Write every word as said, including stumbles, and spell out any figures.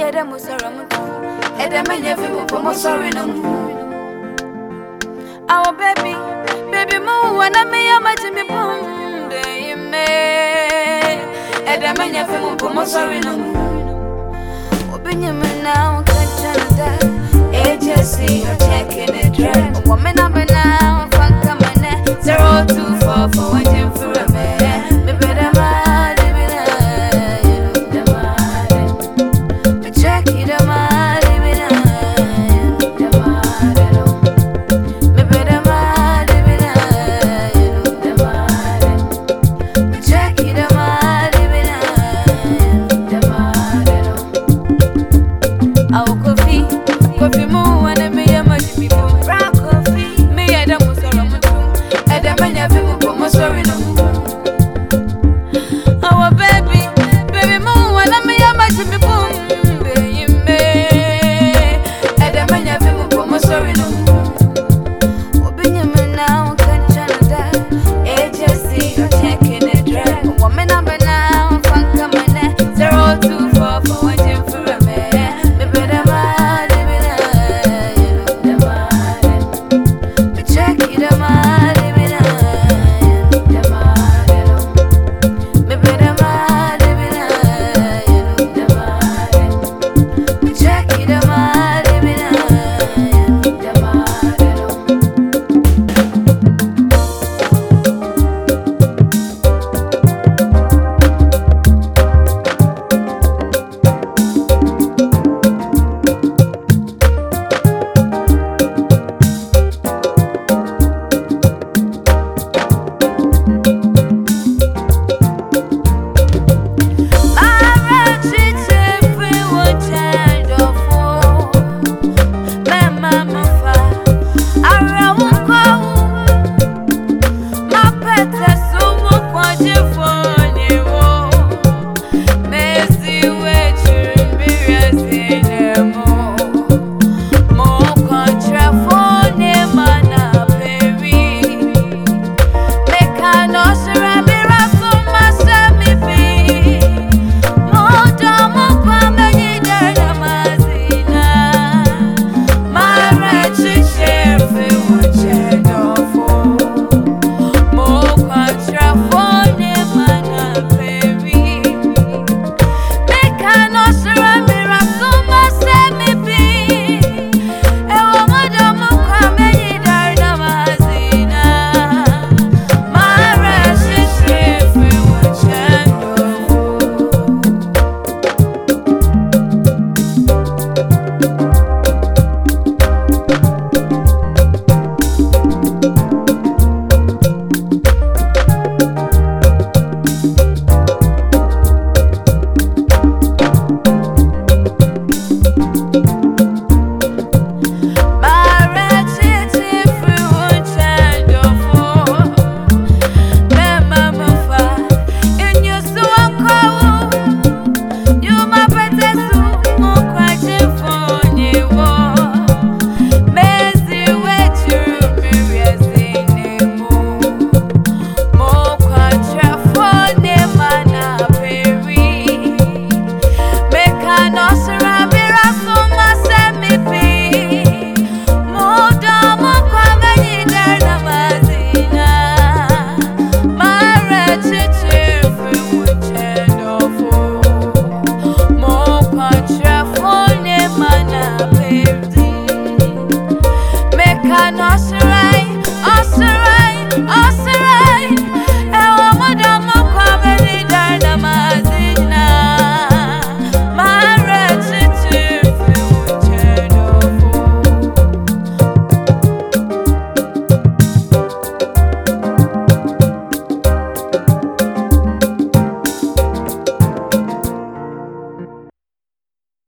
better Musaram, and the man of him for Musarinum. Our baby, baby moo, and I may imagine me boom, they may, and the man of him for Musarinum. Open your man now, catch that. Agency, you're checking it, dread. Woman, I'm now, funk come on, zero two four for one gym for a man. Me better man, living a the man. Me check it, a man, living a the man. Me better man, living a the man. Me check it, a man, living a the man. Our coffee, coffee more.